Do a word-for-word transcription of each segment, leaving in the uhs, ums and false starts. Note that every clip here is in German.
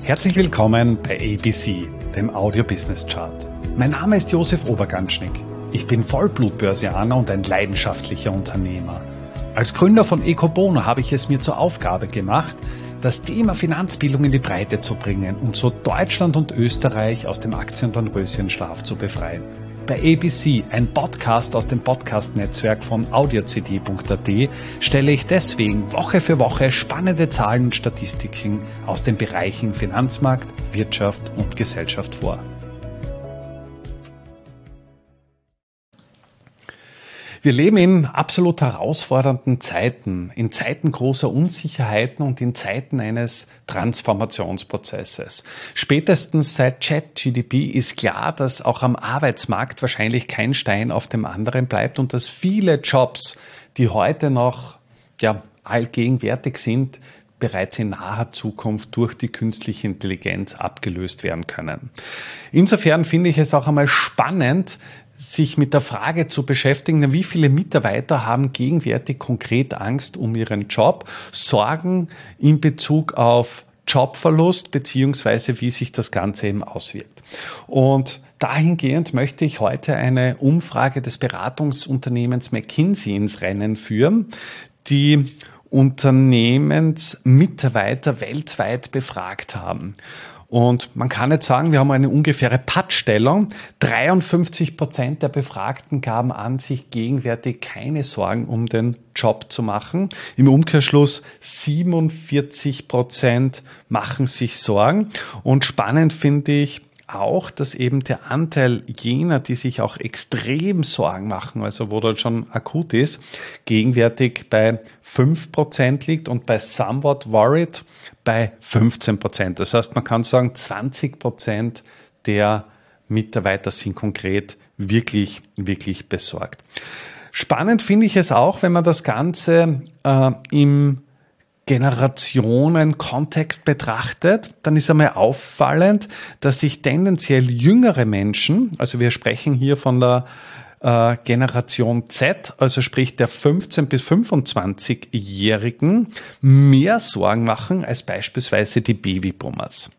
Herzlich willkommen bei A B C, dem Audio Business Chart. Mein Name ist Josef Oberganschnick. Ich bin Vollblut-Börsianer und ein leidenschaftlicher Unternehmer. Als Gründer von Ecobono habe ich es mir zur Aufgabe gemacht, das Thema Finanzbildung in die Breite zu bringen und so Deutschland und Österreich aus dem Aktien-Dornröschenschlaf zu befreien. Bei A B C, ein Podcast aus dem Podcast-Netzwerk von audio c d punkt a t, stelle ich deswegen Woche für Woche spannende Zahlen und Statistiken aus den Bereichen Finanzmarkt, Wirtschaft und Gesellschaft vor. Wir leben in absolut herausfordernden Zeiten, in Zeiten großer Unsicherheiten und in Zeiten eines Transformationsprozesses. Spätestens seit ChatGPT ist klar, dass auch am Arbeitsmarkt wahrscheinlich kein Stein auf dem anderen bleibt und dass viele Jobs, die heute noch ja, allgegenwärtig sind, bereits in naher Zukunft durch die künstliche Intelligenz abgelöst werden können. Insofern finde ich es auch einmal spannend, sich mit der Frage zu beschäftigen, wie viele Mitarbeiter haben gegenwärtig konkret Angst um ihren Job, Sorgen in Bezug auf Jobverlust beziehungsweise wie sich das Ganze eben auswirkt. Und dahingehend möchte ich heute eine Umfrage des Beratungsunternehmens McKinsey ins Rennen führen, die Unternehmensmitarbeiter weltweit befragt haben. Und man kann jetzt sagen, wir haben eine ungefähre Pattstellung. dreiundfünfzig Prozent der Befragten gaben an, sich gegenwärtig keine Sorgen um den Job zu machen. Im Umkehrschluss siebenundvierzig Prozent machen sich Sorgen. Und spannend finde ich auch, dass eben der Anteil jener, die sich auch extrem Sorgen machen, also wo das schon akut ist, gegenwärtig bei fünf Prozent liegt und bei somewhat worried bei fünfzehn Prozent. Das heißt, man kann sagen, zwanzig Prozent der Mitarbeiter sind konkret wirklich, wirklich besorgt. Spannend finde ich es auch, wenn man das Ganze äh, im Generationen-Kontext betrachtet, dann ist einmal auffallend, dass sich tendenziell jüngere Menschen, also wir sprechen hier von der äh, Generation Z, also sprich der fünfzehn- bis fünfundzwanzigjährigen, mehr Sorgen machen als beispielsweise die Babyboomers.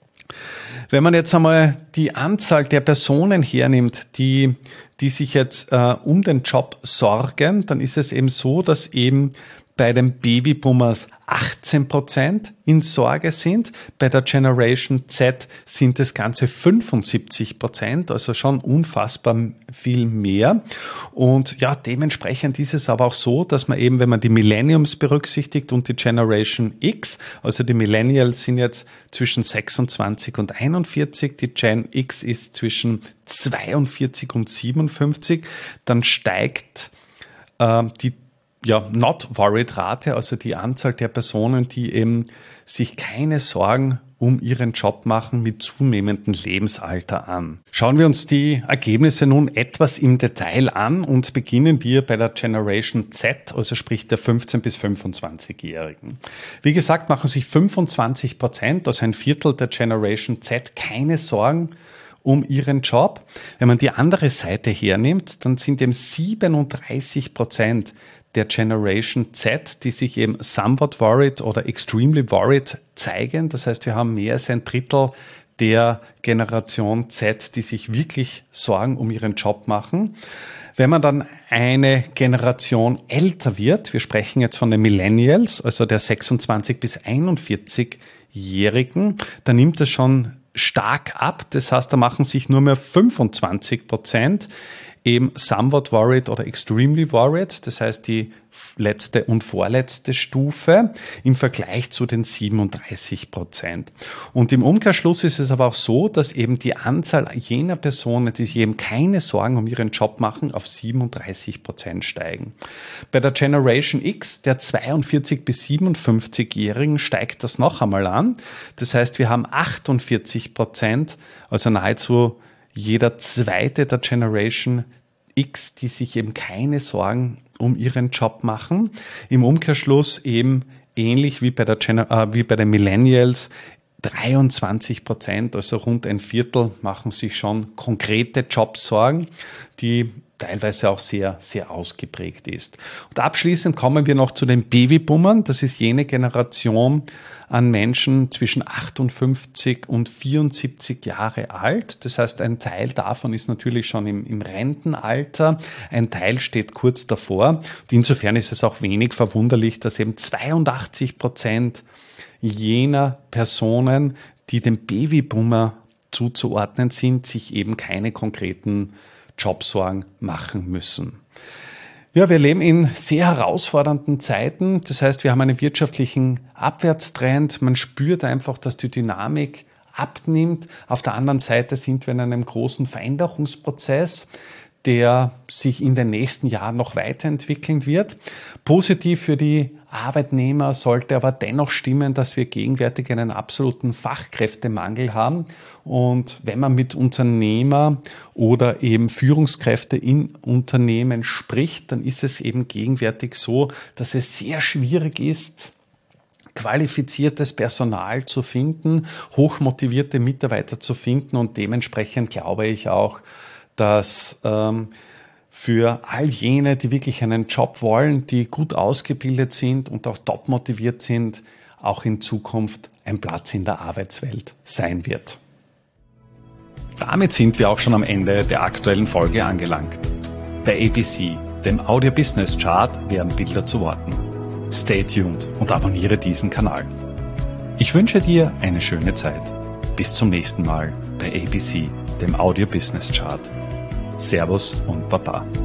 Wenn man jetzt einmal die Anzahl der Personen hernimmt, die, die sich jetzt äh, um den Job sorgen, dann ist es eben so, dass eben bei den Babyboomers achtzehn Prozent in Sorge sind. Bei der Generation Z sind es ganze fünfundsiebzig Prozent, also schon unfassbar viel mehr. Und ja, dementsprechend ist es aber auch so, dass man eben, wenn man die Millenniums berücksichtigt und die Generation X, also die Millennials sind jetzt zwischen sechsundzwanzig und einundvierzig, die Gen X ist zwischen zweiundvierzig und siebenundfünfzig, dann steigt äh, die Ja, Not-Worried-Rate, also die Anzahl der Personen, die eben sich keine Sorgen um ihren Job machen, mit zunehmendem Lebensalter an. Schauen wir uns die Ergebnisse nun etwas im Detail an und beginnen wir bei der Generation Z, also sprich der fünfzehn- bis fünfundzwanzigjährigen. Wie gesagt, machen sich fünfundzwanzig Prozent, also ein Viertel der Generation Z, keine Sorgen um ihren Job. Wenn man die andere Seite hernimmt, dann sind eben siebenunddreißig Prozent der Generation Z, die sich eben somewhat worried oder extremely worried zeigen. Das heißt, wir haben mehr als ein Drittel der Generation Z, die sich wirklich Sorgen um ihren Job machen. Wenn man dann eine Generation älter wird, wir sprechen jetzt von den Millennials, also der sechsundzwanzig- bis einundvierzigjährigen, dann nimmt das schon stark ab. Das heißt, da machen sich nur mehr fünfundzwanzig Prozent eben somewhat worried oder extremely worried, das heißt die letzte und vorletzte Stufe im Vergleich zu den siebenunddreißig Prozent. Und im Umkehrschluss ist es aber auch so, dass eben die Anzahl jener Personen, die sich eben keine Sorgen um ihren Job machen, auf siebenunddreißig Prozent steigen. Bei der Generation X, der zweiundvierzig- bis siebenundfünfzigjährigen, steigt das noch einmal an. Das heißt, wir haben achtundvierzig Prozent, also nahezu jeder zweite der Generation X, die sich eben keine Sorgen um ihren Job machen. Im Umkehrschluss eben ähnlich wie bei der Gen- äh, wie bei den Millennials, dreiundzwanzig Prozent, also rund ein Viertel, machen sich schon konkrete Jobsorgen. Die teilweise auch sehr, sehr ausgeprägt ist. Und abschließend kommen wir noch zu den Babyboomern. Das ist jene Generation an Menschen zwischen achtundfünfzig und vierundsiebzig Jahre alt. Das heißt, ein Teil davon ist natürlich schon im, im Rentenalter, ein Teil steht kurz davor. Und insofern ist es auch wenig verwunderlich, dass eben zweiundachtzig Prozent jener Personen, die dem Babyboomer zuzuordnen sind, sich eben keine konkreten Jobsorgen machen müssen. Ja, wir leben in sehr herausfordernden Zeiten. Das heißt, wir haben einen wirtschaftlichen Abwärtstrend. Man spürt einfach, dass die Dynamik abnimmt. Auf der anderen Seite sind wir in einem großen Veränderungsprozess, der sich in den nächsten Jahren noch weiterentwickeln wird. Positiv für die Arbeitnehmer sollte aber dennoch stimmen, dass wir gegenwärtig einen absoluten Fachkräftemangel haben. Und wenn man mit Unternehmer oder eben Führungskräfte in Unternehmen spricht, dann ist es eben gegenwärtig so, dass es sehr schwierig ist, qualifiziertes Personal zu finden, hochmotivierte Mitarbeiter zu finden. Und dementsprechend glaube ich auch, dass ähm, für all jene, die wirklich einen Job wollen, die gut ausgebildet sind und auch top motiviert sind, auch in Zukunft ein Platz in der Arbeitswelt sein wird. Damit sind wir auch schon am Ende der aktuellen Folge angelangt. Bei A B C, dem Audio Business Chart, werden Bilder zu Worten. Stay tuned und abonniere diesen Kanal. Ich wünsche dir eine schöne Zeit. Bis zum nächsten Mal bei A B C, dem Audio Business Chart. Servus und Baba.